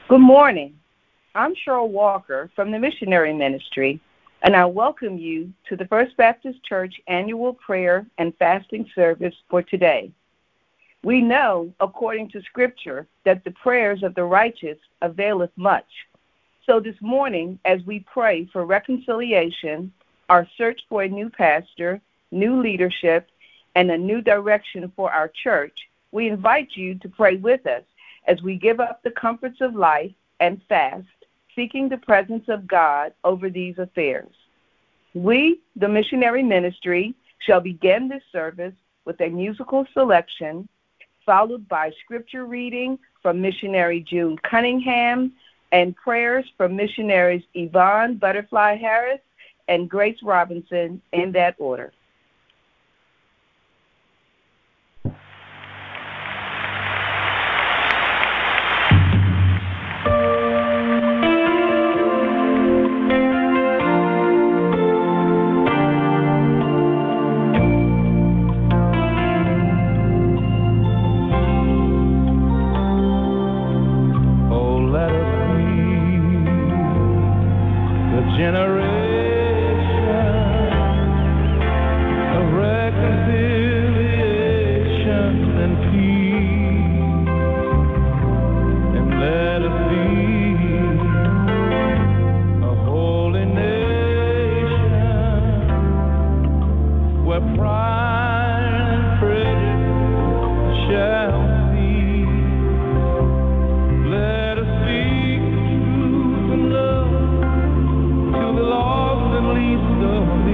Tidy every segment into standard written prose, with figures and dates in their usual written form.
Good morning. I'm Cheryl Walker from the Missionary Ministry, and I welcome you to the First Baptist Church annual prayer and fasting service for today. We know, according to Scripture, that the prayers of the righteous availeth much. So this morning, as we pray for reconciliation, our search for a new pastor, new leadership, and a new direction for our church, we invite you to pray with us as we give up the comforts of life and fast, seeking the presence of God over these affairs. We, the Missionary Ministry, shall begin this service with a musical selection, followed by scripture reading from missionary June Cunningham and prayers from missionaries Yvonne Butterfly Harris and Grace Robinson in that order.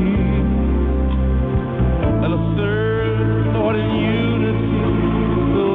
Let us serve, Lord, in unity, the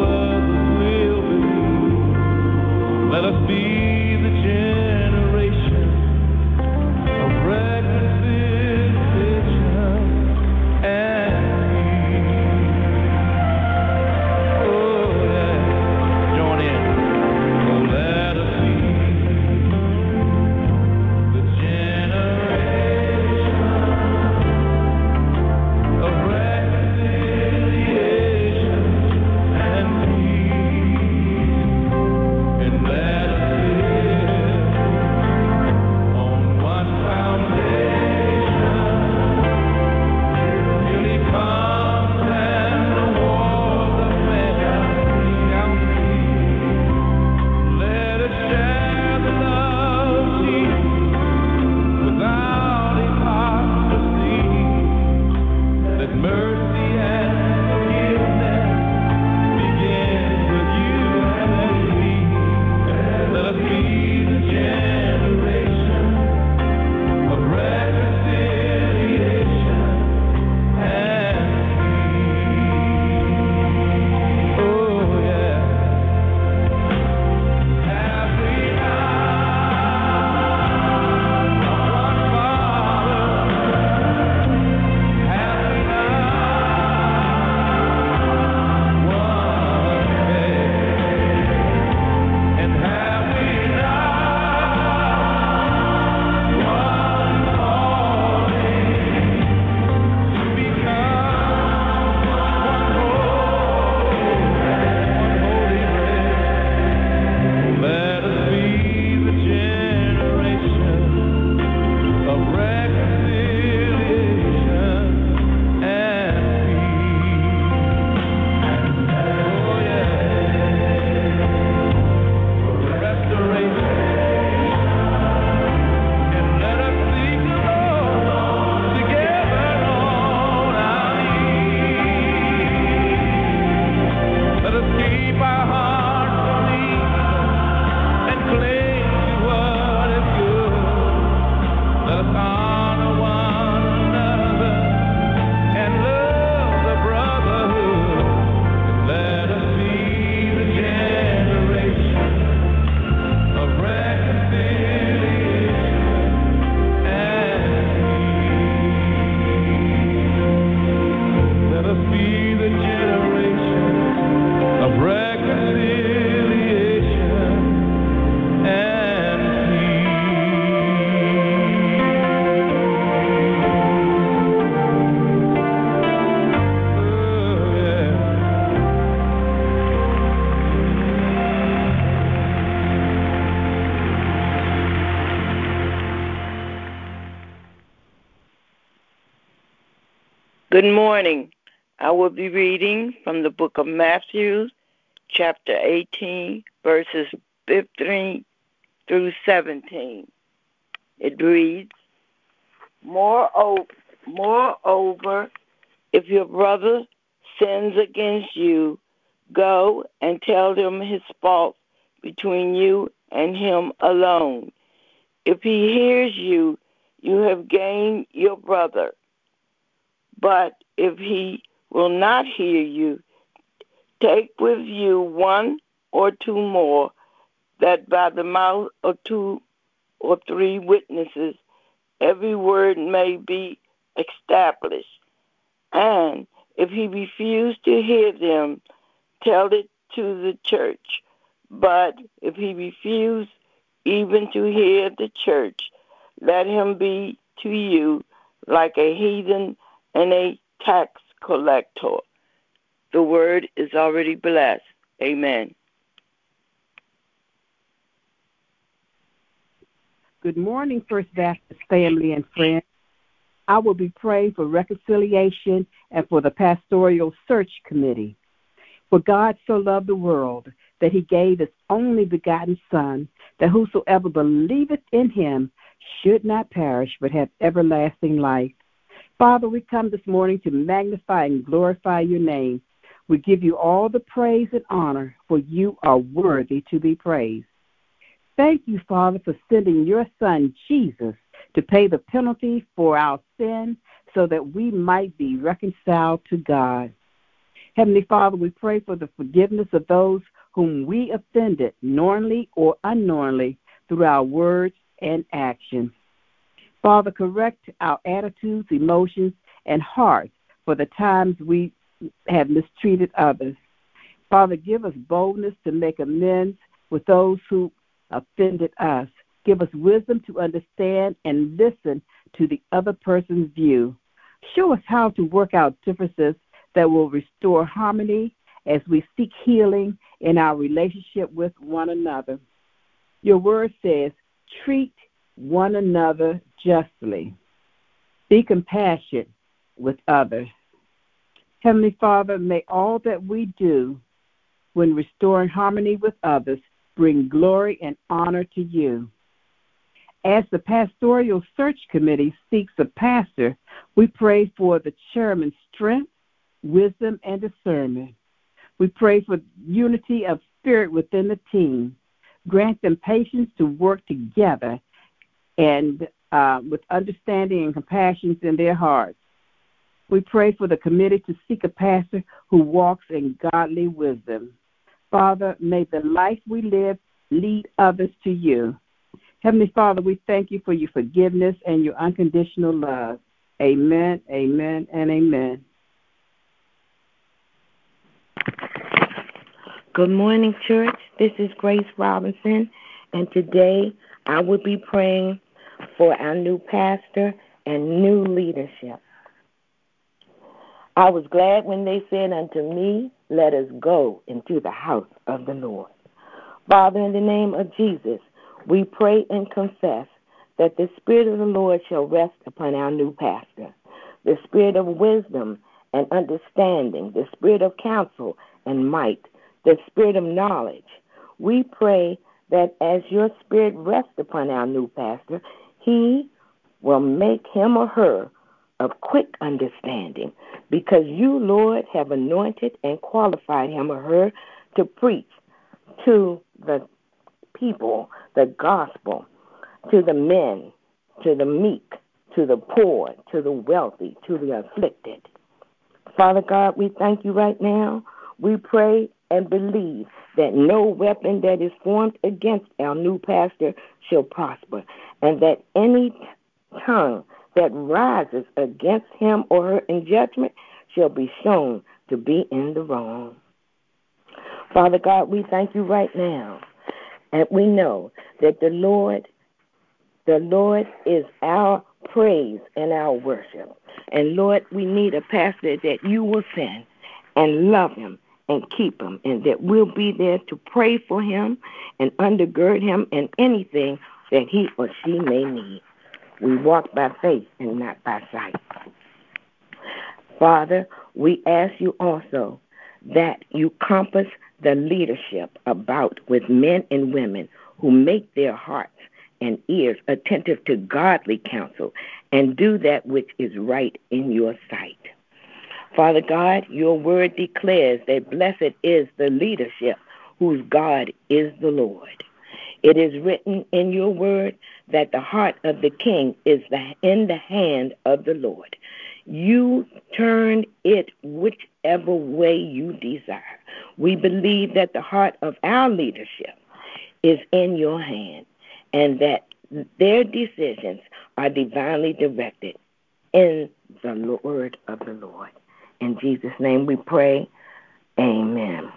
Good morning. I will be reading from the book of Matthew, chapter 18, verses 15 through 17. It reads, Moreover, if your brother sins against you, go and tell him his fault between you and him alone. If he hears you, you have gained your brother. But if he will not hear you, take with you one or two more, that by the mouth of 2 or 3 witnesses every word may be established. And if he refuse to hear them, tell it to the church. But if he refuse even to hear the church, let him be to you like a heathen and a tax collector. The word is already blessed. Amen. Good morning, First Baptist family and friends. I will be praying for reconciliation and for the Pastoral Search Committee. For God so loved the world that he gave his only begotten Son, that whosoever believeth in him should not perish but have everlasting life. Father, we come this morning to magnify and glorify your name. We give you all the praise and honor, for you are worthy to be praised. Thank you, Father, for sending your Son, Jesus, to pay the penalty for our sin so that we might be reconciled to God. Heavenly Father, we pray for the forgiveness of those whom we offended, knowingly or unknowingly, through our words and actions. Father, correct our attitudes, emotions, and hearts for the times we have mistreated others. Father, give us boldness to make amends with those who offended us. Give us wisdom to understand and listen to the other person's view. Show us how to work out differences that will restore harmony as we seek healing in our relationship with one another. Your word says, treat one another justly. Be compassionate with others. Heavenly Father, may all that we do when restoring harmony with others bring glory and honor to you. As the Pastoral Search Committee seeks a pastor, we pray for the chairman's strength, wisdom, and discernment. We pray for unity of spirit within the team. Grant them patience to work together and with understanding and compassion in their hearts. We pray for the committee to seek a pastor who walks in godly wisdom. Father, may the life we live lead others to you. Heavenly Father, we thank you for your forgiveness and your unconditional love. Amen, amen, and amen. Good morning, church. This is Grace Robinson, and today I will be praying for our new pastor and new leadership. I was glad when they said unto me, let us go into the house of the Lord. Father, in the name of Jesus, we pray and confess that the Spirit of the Lord shall rest upon our new pastor, the Spirit of wisdom and understanding, the Spirit of counsel and might, the Spirit of knowledge. We pray that as your Spirit rests upon our new pastor, he will make him or her of quick understanding, because you, Lord, have anointed and qualified him or her to preach to the people the gospel, to the men, to the meek, to the poor, to the wealthy, to the afflicted. Father God, we thank you right now. We pray and believe that no weapon that is formed against our new pastor shall prosper, and that any tongue that rises against him or her in judgment shall be shown to be in the wrong. Father God, we thank you right now, and we know that the Lord is our praise and our worship. And Lord, we need a pastor that you will send and love him and keep him, and that we'll be there to pray for him and undergird him in anything that he or she may need. We walk by faith and not by sight. Father, we ask you also that you compass the leadership about with men and women who make their hearts and ears attentive to godly counsel and do that which is right in your sight. Father God, your word declares that blessed is the leadership whose God is the Lord. It is written in your word that the heart of the king is in the hand of the Lord. You turn it whichever way you desire. We believe that the heart of our leadership is in your hand and that their decisions are divinely directed in the word of the Lord. In Jesus' name we pray. Amen.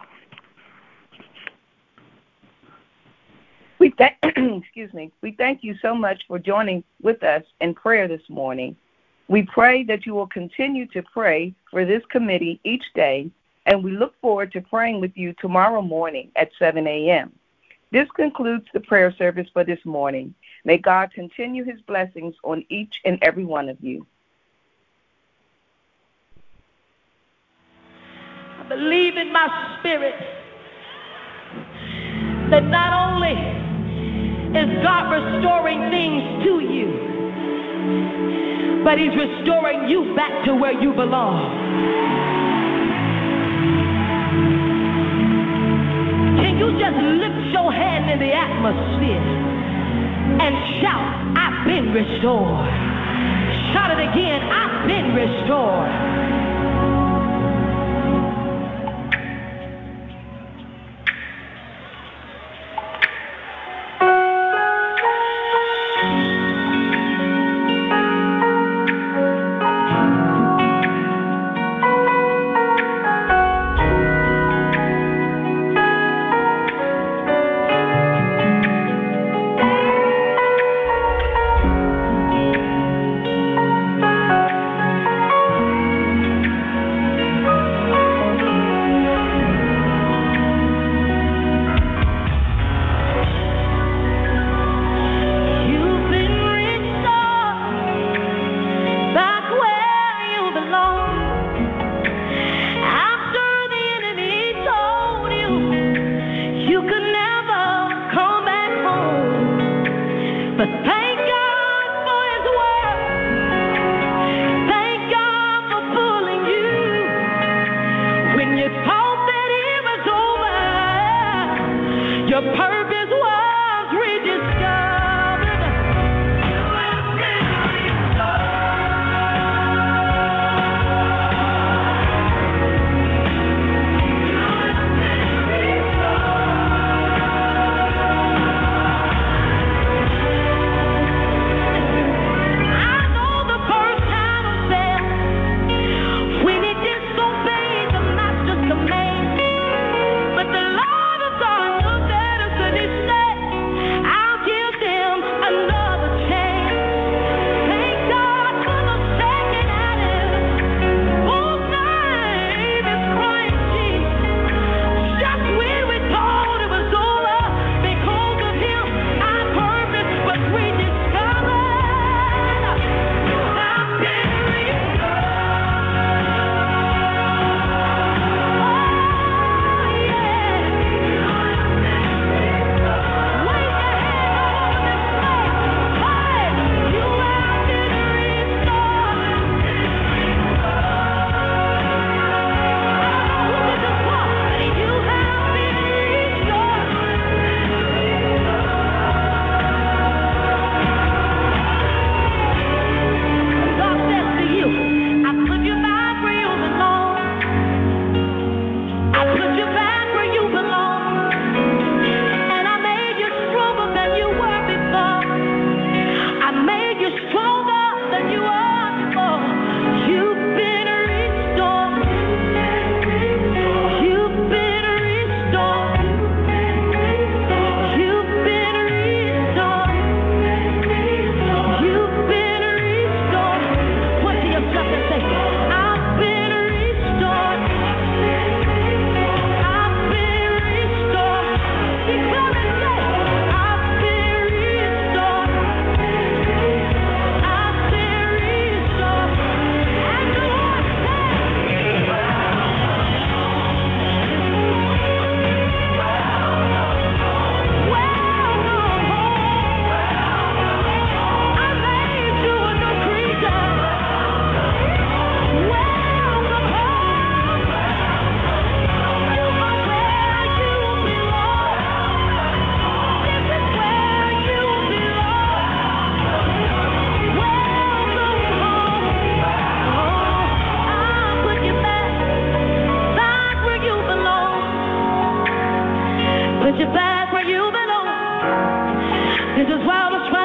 Excuse me. We thank you so much for joining with us in prayer this morning. We pray that you will continue to pray for this committee each day, and we look forward to praying with you tomorrow morning at 7 a.m. This concludes the prayer service for this morning. May God continue his blessings on each and every one of you. I believe in my spirit that not only is God restoring things to you, but he's restoring you back to where you belong. Can you just lift your hand in the atmosphere and shout, I've been restored. Shout it again, I've been restored. Put you back where you belong. This is why I was